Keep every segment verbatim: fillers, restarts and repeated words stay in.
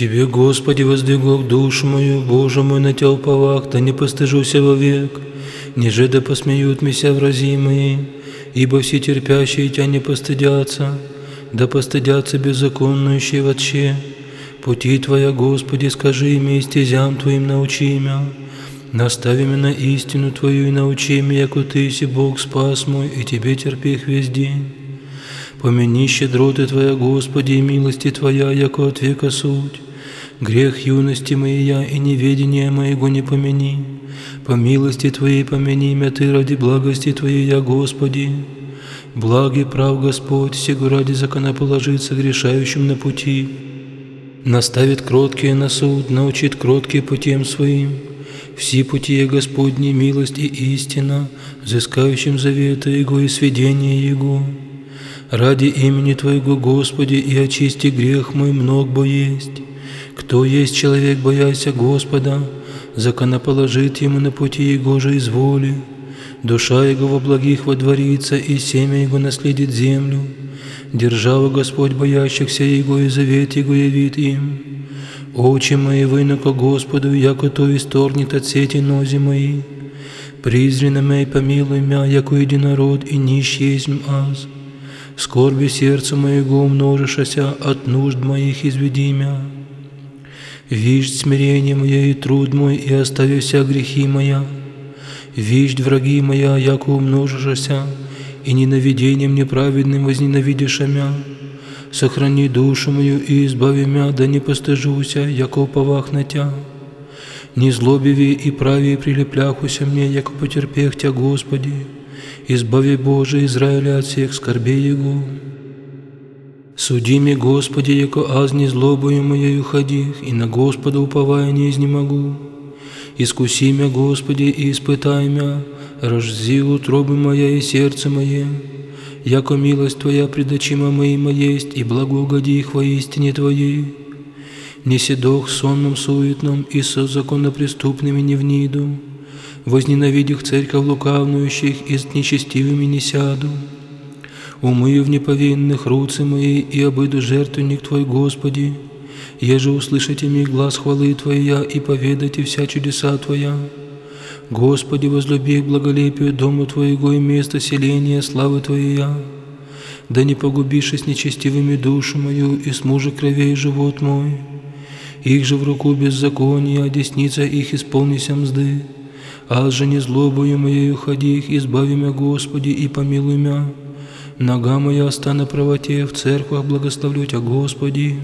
Тебе, Господи, воздвигу душу мою, Боже мой, на Тя уповах, да не постыжуся вовек, ниже да посмеют меня врази мои, ибо все терпящие Тя не постыдятся, да постыдятся беззаконнующие вообще. Пути Твоя, Господи, скажи мне, и стезям Твоим научи меня. Настави меня на истину Твою и научи меня, яко Ты си Бог спас мой, и Тебе терпех весь день. Помяни щедроты Твоя, Господи, и милости Твоя, яко от века суть. Грех юности моей и неведения моего не помяни. По милости Твоей помяни меня Ты ради благости Твоей, я, Господи. Благ и прав Господь, сего ради законоположиться грешающим на пути. Наставит кроткие на суд, научит кроткие путем своим. Все пути Господни, милость и истина, взыскающим завета Его и сведения Его. Ради имени Твоего, Господи, и очисти грех мой мног бо есть. Кто есть человек, бояся Господа, законоположит ему на пути Его же изволи. Душа Его во благих водворится, и семя Его наследит землю. Держава Господь боящихся Его, и завет Его явит им. Очи мои выноко Господу, яко то исторгнет от сети нози мои. Призри на мя и помилуй мя, яко единород, и нищ есмь аз. Скорби сердцу моего умножишася, от нужд моих изведи мя. Виждь смирение мое и труд мой, и остави вся грехи моя. Виждь враги моя, яко умножишася, и ненавидением неправедным возненавидиша мя. Сохрани душу мою и избави мя, да не постыжуся, яко уповах на Тя. Не злобиви и прави прилепляхуся мне, яко потерпех Тя, Господи. Избави, Боже, Израиля от всех скорбей Его. Суди мне, Господи, яко аз не злобою моею ходих, и на Господа уповая не изнемогу. Искуси мя, Господи, и испытай мя, разжзи утробы моя и сердце мое. Яко милость Твоя пред очима моима есть, и благоугоди их во истине Твоей. Не седох сонном суетном, и со законопреступными не вниду. Возненавидих церковь лукавнующих, и с нечестивыми не сяду. Умыю в неповинных руцы мои, и обыду жертвенник Твой, Господи. Еже услышите мне глаз хвалы Твоя, и поведайте вся чудеса Твоя. Господи, возлюби к благолепию дому Твоего и место селения славы Твоя. Да не погубишь с нечестивыми душу мою, и с мужа кровей живот мой. Их же в руку беззакония, а десница их исполнися мзды. Аз же не злобою моею ходи их, избави мя, Господи, и помилуй мя. Нога моя ста на правоте, в церквах благословлю Тя, Господи.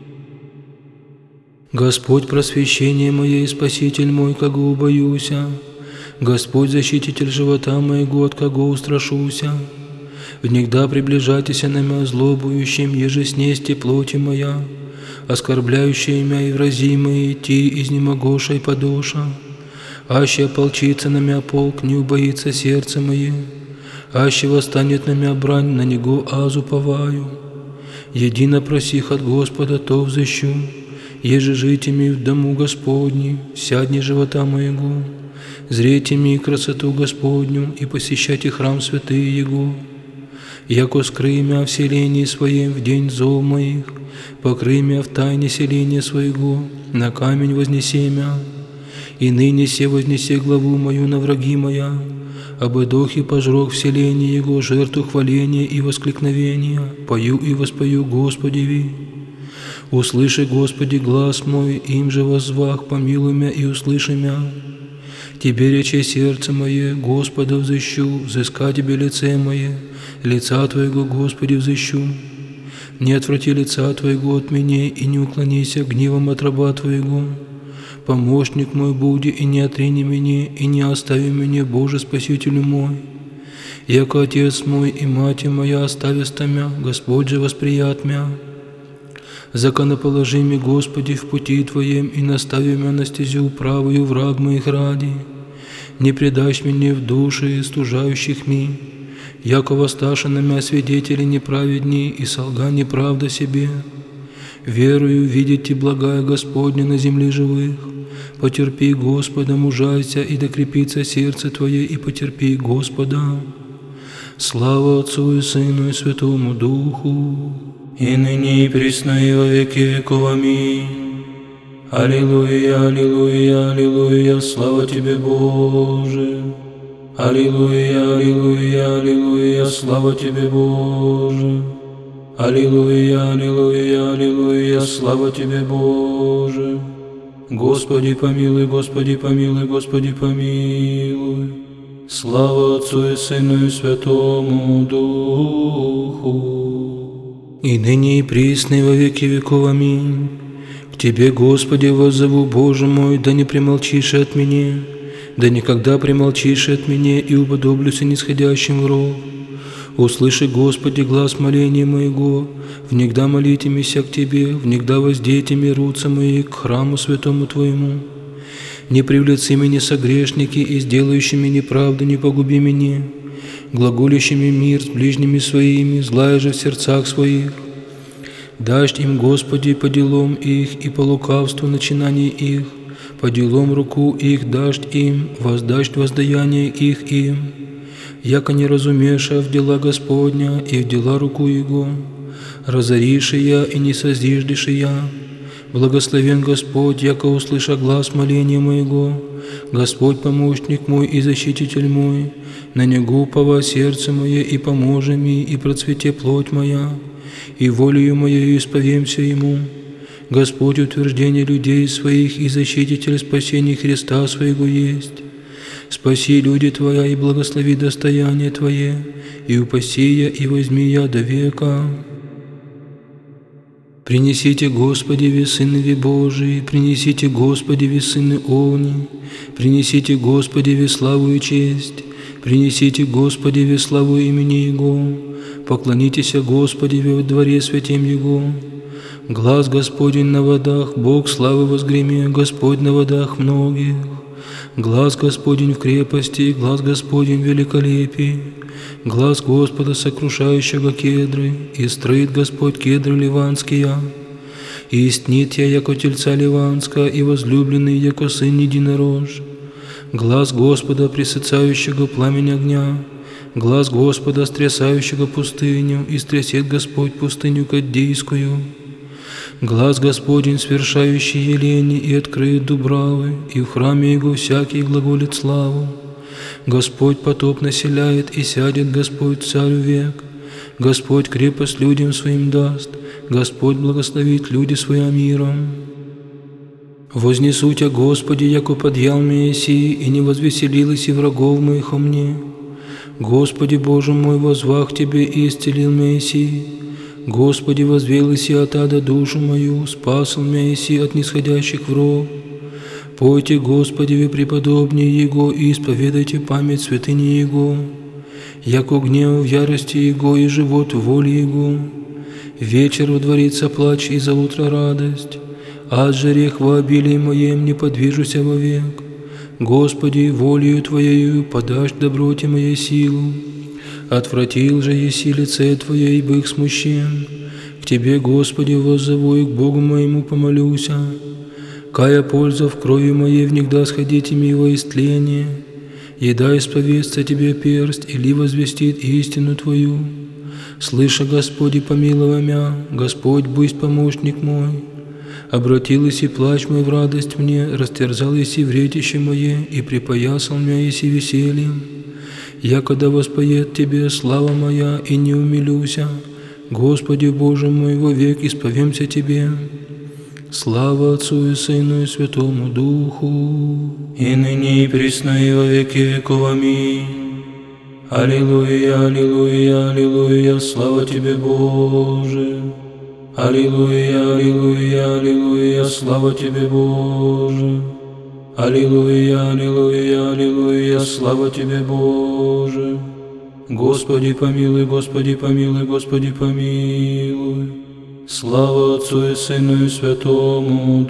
Господь, просвещение мое и Спаситель мой, кого убоюся. Господь, защититель живота моего, от кого устрашуся. Внегда приближайтеся на мя злобующим, еже снести плоти моя, оскорбляющие мя и врази мои, ти изнемогоша и подоша. Аще ополчится на мя полк, не убоится сердце мое. Аще восстанет на мя брань, на него аз уповаю. Едино просих от Господа, то взыщу. Еже жите ми в дому Господни, сядни живота моего. Зрейте ми красоту Господню, и посещайте храм святый Его. Яко скрый мя в селении своем в день зов моих, покрый мя в тайне селения своего, на камень вознеси мя. И ныне се вознеси главу мою на враги моя, обыдох и пожрох в селении Его жертву хваления и воскликновения, пою и воспою Господеви. Услыши, Господи, глаз мой, им же воззвах, помилуй мя и услыши мя. Тебе рече сердце мое, Господа взыщу, взыска Тебе лице мое, лица Твоего, Господи, взыщу. Не отврати лица Твоего от меня, и не уклонися гневом от раба Твоего. Помощник мой буди, и не отрини меня, и не остави меня, Боже, Спасителю мой. Яко Отец мой и Мать моя остависта мя, Господь же восприят мя. Законоположи ми, Господи, в пути Твоем, и настави мя на стезю правую враг моих ради. Не предашь меня в души стужающих ми, яко воссташа на мя свидетели неправедни, и солга неправда себе. Верую видите благая Господня на земле живых. Потерпи, Господа, мужайся, и докрепится сердце Твое, и потерпи, Господа. Слава Отцу и Сыну и Святому Духу, и ныне и присно и во веки веков. Аминь. Аллилуйя, аллилуйя, аллилуйя, слава Тебе, Боже. Аллилуйя, аллилуйя, аллилуйя, слава Тебе, Боже. Аллилуйя, аллилуйя, аллилуйя, слава Тебе, Боже. Господи помилуй, Господи помилуй, Господи помилуй. Слава Отцу и Сыну и Святому Духу. И ныне и присно и во веки веков. Аминь. К Тебе, Господи, воззову, Боже мой, да не примолчишь от меня, да никогда примолчишь от меня, и уподоблюся нисходящим в ров. Услыши, Господи, глас моления моего, внегда молите мися к Тебе, внегда воздейте ми руцы мои к храму святому Твоему. Не привлеци меня согрешники, и сделающими неправду не погуби меня, глаголящими мир с ближними своими, злая же в сердцах своих. Дашь им, Господи, по делам их и по лукавству начинаний их, по делам руку их дашь им, воздашь воздаяние их им. Яко не разумеша в дела Господня и в дела руку Его, разоришь я и не созиждешь я. Благословен Господь, яко услыша глаз моления моего, Господь помощник мой и защититель мой, на Него упова сердце мое и поможи ми, и процвете плоть моя, и волею моею исповемся Ему. Господь утверждение людей своих и защититель спасения Христа своего есть. Спаси люди Твоя и благослови достояние Твое, и упаси я, и возьми я до века. Принесите, Господи, весыны Божии, принесите, Господи, весыны Овни, принесите, Господи, веславу и честь, принесите, Господи, веславу имени Его, поклонитесь, Господи, во дворе святем Его. Глаз Господень на водах, Бог славы возгреми, Господь на водах многих. Глаз Господень в крепости, глаз Господень в великолепии, глаз Господа, сокрушающего кедры, и строит Господь кедры ливанские. И истнит я, яко тельца ливанска, и возлюбленный, яко сын единорож. Глаз Господа, пресыцающего пламень огня, глаз Господа, стрясающего пустыню, и стрясет Господь пустыню Каддийскую. Глаз Господень, свершающий елени, и откроет дубравы, и в храме Его всякий глаголит славу. Господь потоп населяет, и сядет Господь царю век. Господь крепость людям своим даст, Господь благословит люди своим миром. Вознесу Тя, Господи, яко подъял меня сии, и не возвеселилась и врагов моих о мне. Господи, Боже мой, возвах Тебе и исцелил меня сии. Господи, возвел иси от ада душу мою, спасал меня иси от нисходящих враг. Пойте, Господи, вы преподобнее Его, и исповедайте память святыни Его, яко гнев в ярости Его и живот в воле Его. Вечер водворится плач, и за утро радость, ад же рех во обилии моем не подвижуся вовек. Господи, волею Твоею подашь доброте моей силу. Отвратил же еси лице Твое, и бых смущен. К Тебе, Господи, воззову, и к Богу моему помолюся. Кая польза в крови моей, внегда сходите ми во истление. Еда исповестся Тебе перст, или возвестит истину Твою. Слыша, Господи, помилуй мя, Господь, будь помощник мой. Обратил еси плач мой в радость мне, растерзал еси вретище мое, и припоясал меня еси весельем. Якода воспоет Тебе слава моя, и не умилюся, Господи Боже мой, вовек исповемся Тебе. Слава Отцу и Сыну и Святому Духу, и ныне и присно и во веки веков. Аминь. Аллилуйя, аллилуйя, аллилуйя, слава Тебе, Боже. Аллилуйя, аллилуйя, аллилуйя, слава Тебе, Боже. Аллилуйя, аллилуйя, аллилуйя, слава Тебе, Боже. Господи помилуй, Господи помилуй, Господи помилуй. Слава Отцу и Сыну и Святому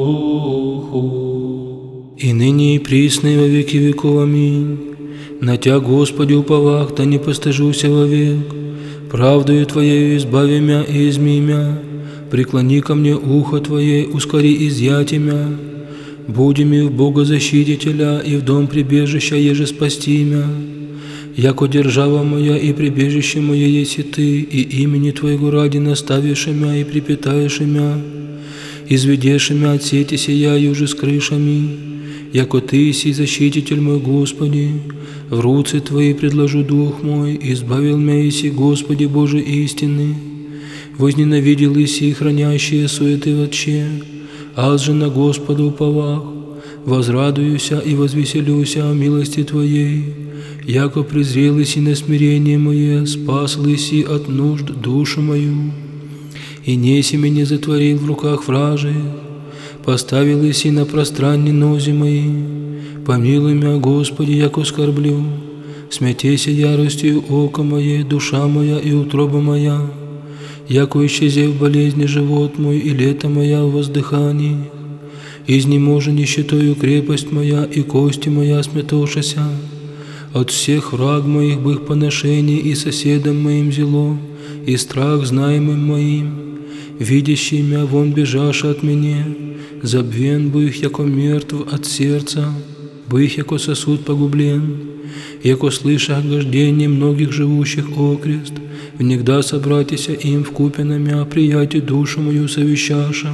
Духу. И ныне и присно и во веки веков. Аминь. На Тя, Господи, уповах, да не постыжуся вовек. Правдою Твоею избави мя и изми мя. Преклони ко мне ухо Твое, ускори изъятие мя. Будеми в Бога защитителя и в дом прибежища еже спасти мя. Яко держава моя и прибежище мое еси Ты, и имени Твоего ради наставишь мя и припитаешь мя. изведешь мя от сети сияю же с крышами, яко Ты си защититель мой, Господи, в руцы Твои предложу дух мой, избавил мя иси, Господи Боже истины, возненавидел иси хранящие суеты вотче, аз же на Господа уповах, возрадуюся и возвеселюся о милости Твоей, яко презрел иси на смирение мое, спасл иси от нужд душу мою, и неси меня затворил в руках вражих, поставил иси на пространне нози мои, помилуй мя, Господи, яко скорблю, смятейся яростью око мое, душа моя и утроба моя, яко исчезев болезни живот мой и лето моя в воздыхании, изнеможа нищетою крепость моя и кости моя смятошася, от всех враг моих бых поношений и соседом моим зело, и страх знаемым моим, видящий мя вон бежаша от меня, забвен бых, яко мертв от сердца, бых, яко сосуд погублен, яко слыша огождение многих живущих окрест, внегда собратися им вкупе на мя, приятие душу мою совещаша.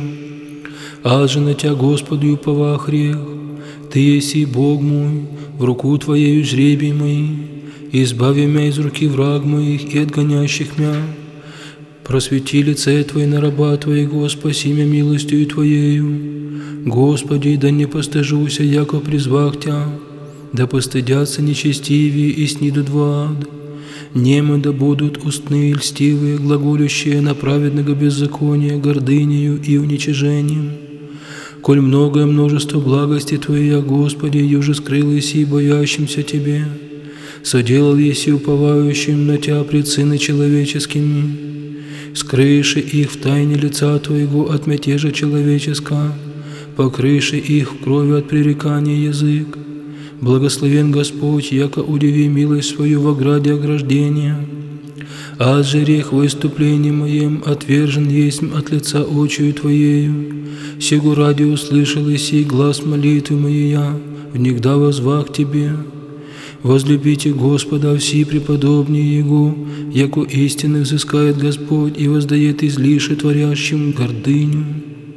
Аз же на Тя, Господи, упова хрех, Ты еси Бог мой, в руку Твоею жребий мои, избави мя из руки враг моих и отгонящих мя. Просвети лице Твое на раба Твоего, спаси мя милостью Твоею. Господи, да не постыжуся, яко призвах Тя, да постыдятся нечестивые и снидут в ад. Немы да будут устные льстивые, глаголющие на праведного беззакония, гордынею и уничижением. Коль многое множество благости Твоей, Господи, юже скрыл еси боящимся Тебе, соделал еси уповающим на Тя пред сыны человеческими, скрыши их в тайне лица Твоего от мятежа человеческого, покрыши их в крови от пререкания язык. Благословен Господь, яко удиви милость свою в ограде ограждения. Аз же рех в выступлении моем отвержен есть от лица очию Твоею. Сего ради услышал и сей глаз молитвы моя, внегда возвах Тебе. Возлюбите Господа все преподобные Его, яко истины взыскает Господь и воздает излише творящим гордыню.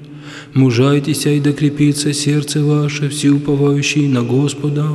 Мужайтеся и докрепится сердце ваше, все уповающие на Господа.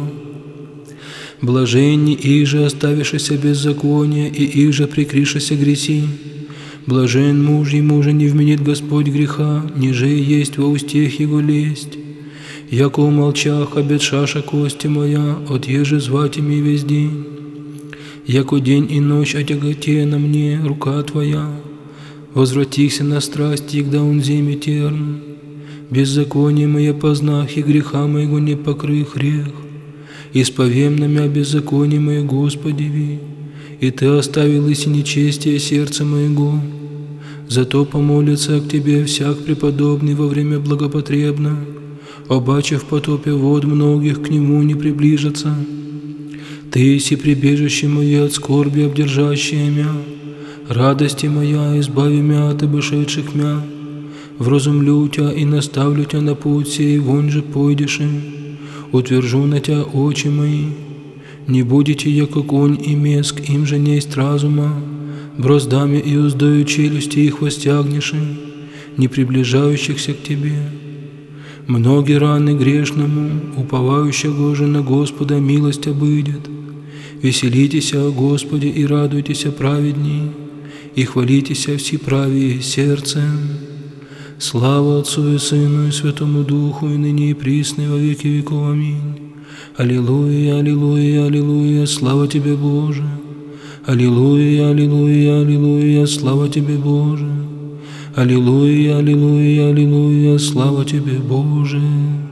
Блаженни их же оставившися беззакония, и их же прикришися греси. Блажен муж, ему же не вменит Господь греха, ниже есть во устех его лесть. Яко умолчах обетшаша кости моя, от еже звать ими весь день. Яко день и ночь отяготе на мне рука Твоя, возвратихся на страсть, егда он земе терн. Беззаконие мое познах, и греха моего не покрый хрех. Исповем на мя беззаконие мое, Господи, ви, и Ты оставил иси нечестие сердца моего. Зато помолится к Тебе всяк преподобный во время благопотребно, обаче в потопе вод многих к Нему не приближатся. Ты си прибежище мое от скорби обдержащее мя, радости моя, избави мя от обошедших мя. Вразумлю Тя и наставлю Тя на путь сей, вон же пойдешь, утвержу на Тя очи мои. Не будете, яко конь и меск, им же несть разума, броздами и уздою челюсти их востягнешь, не приближающихся к Тебе. Многие раны грешному, уповающего же на Господа, милость обыдет. Веселитесь о Господе и радуйтесь праведней, и хвалитесь все правее сердцем. Слава Отцу и Сыну и Святому Духу, и ныне и присно, и во веки веков. Аминь. Аллилуйя, аллилуйя, аллилуйя, слава Тебе, Боже. Аллилуйя, аллилуйя, аллилуйя, слава Тебе, Боже. Аллилуйя, аллилуйя, аллилуйя, слава Тебе, Боже.